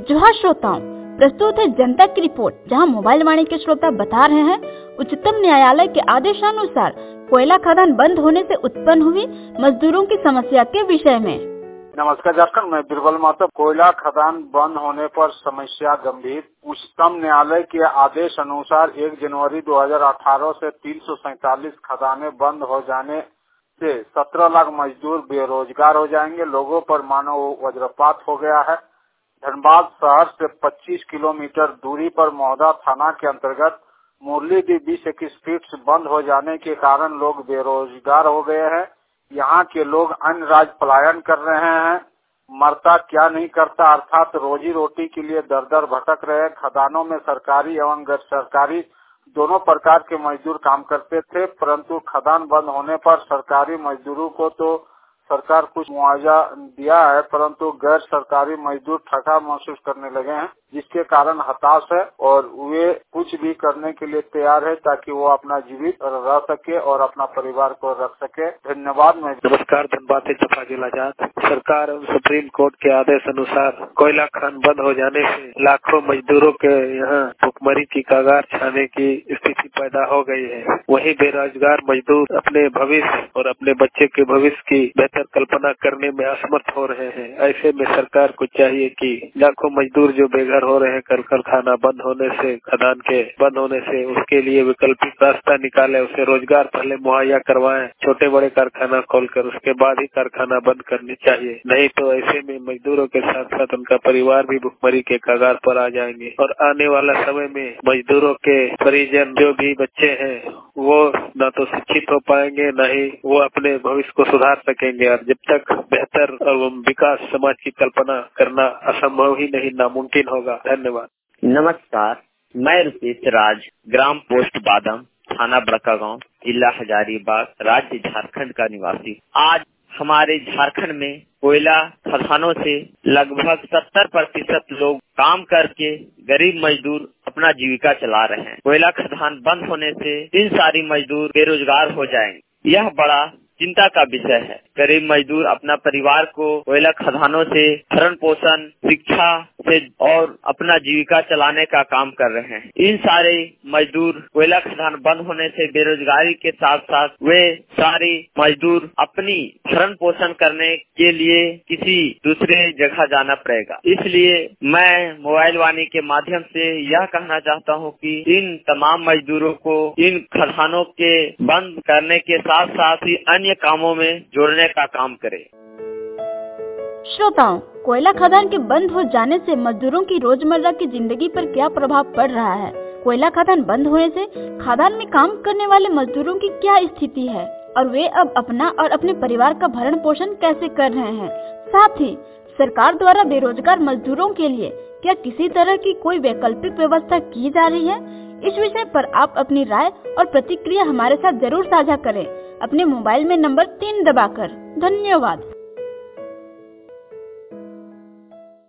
जोहार श्रोताओं, प्रस्तुत है जनता की रिपोर्ट, जहां मोबाइल वाणी के श्रोता बता रहे हैं उच्चतम न्यायालय के आदेशानुसार कोयला खदान बंद होने से उत्पन्न हुई मजदूरों की समस्या के विषय में। नमस्कार झारखंड, मैं बीरबल महतो। कोयला खदान बंद होने पर समस्या गंभीर। उच्चतम न्यायालय के आदेश अनुसार 1 जनवरी 2018 से 347 खदानें बंद हो जाने से 17 लाख मजदूर बेरोजगार हो जाएंगे। लोगों पर मानो वज्रपात हो गया है। धनबाद शहर से 25 किलोमीटर दूरी पर मौदा थाना के अंतर्गत मुरलीडीह 20-21 फीट बंद हो जाने के कारण लोग बेरोजगार हो गए हैं। यहाँ के लोग अन्य राज्य पलायन कर रहे हैं। मरता क्या नहीं करता, अर्थात रोजी रोटी के लिए दर दर भटक रहे। खदानों में सरकारी एवं गैर सरकारी दोनों प्रकार के मजदूर काम करते थे, परंतु खदान बंद होने पर सरकारी मजदूरों को तो सरकार कुछ मुआवजा दिया है, परंतु गैर सरकारी मजदूर ठगा महसूस करने लगे हैं, जिसके कारण हताश है और वे कुछ भी करने के लिए तैयार है ताकि वो अपना जीवित रह सके और अपना परिवार को रख सके। धन्यवाद। नमस्कार, धनबाद से तफाजिल आजाद। सरकार और सुप्रीम कोर्ट के आदेश अनुसार कोयला खान बंद हो जाने से लाखों मजदूरों के यहाँ भुखमरी की कगार छाने की स्थिति पैदा हो गई है। वही बेरोजगार मजदूर अपने भविष्य और अपने बच्चे के भविष्य की बेहतर कल्पना करने में असमर्थ हो रहे हैं। ऐसे में सरकार को चाहिए कि लाखों मजदूर जो बेघर हो रहे हैं कारखाना बंद होने से, खदान के बंद होने से, उसके लिए वैकल्पिक रास्ता निकाले, उसे रोजगार पहले मुहैया करवाएं। छोटे बड़े कारखाना खोलकर उसके बाद ही कारखाना बंद करनी चाहिए। नहीं तो ऐसे में मजदूरों के साथ साथ उनका परिवार भी भुखमरी के कगार पर आ जाएंगे और आने वाला समय में मजदूरों के परिजन जो भी बच्चे हैं वो न तो शिक्षित हो पाएंगे, न ही वो अपने भविष्य को सुधार सकेंगे। और जब तक बेहतर और विकास समाज की कल्पना करना असंभव ही नहीं, नामुमकिन होगा। धन्यवाद। नमस्कार, मैं रुपेश राज, ग्राम पोस्ट बादम, थाना बड़कागांव, जिला हजारीबाग, राज्य झारखंड का निवासी। आज हमारे झारखंड में कोयला खदानों से लगभग 70% लोग काम करके गरीब मजदूर अपना जीविका चला रहे हैं। कोयला खदान बंद होने से इन सारी मजदूर बेरोजगार हो जाएंगे। यह बड़ा चिंता का विषय है। गरीब मजदूर अपना परिवार को कोयला खदानों से भरण पोषण, शिक्षा से और अपना जीविका चलाने का काम कर रहे हैं। इन सारे मजदूर कोयला खदान बंद होने से बेरोजगारी के साथ साथ वे सारे मजदूर अपनी भरण पोषण करने के लिए किसी दूसरे जगह जाना पड़ेगा। इसलिए मैं मोबाइल वाणी के माध्यम से यह कहना चाहता हूँ कि इन तमाम मजदूरों को इन खदानों के बंद करने के साथ साथ ही अन्य कामों में जोड़ने का काम करें। श्रोताओं, कोयला खदान के बंद हो जाने से मजदूरों की रोजमर्रा की जिंदगी पर क्या प्रभाव पड़ रहा है? कोयला खदान बंद होने से खदान में काम करने वाले मजदूरों की क्या स्थिति है और वे अब अपना और अपने परिवार का भरण पोषण कैसे कर रहे हैं? साथ ही सरकार द्वारा बेरोजगार मजदूरों के लिए क्या किसी तरह की कोई वैकल्पिक व्यवस्था की जा रही है? इस विषय पर आप अपनी राय और प्रतिक्रिया हमारे साथ जरूर साझा करें, अपने मोबाइल में नंबर 3 दबाकर। धन्यवाद।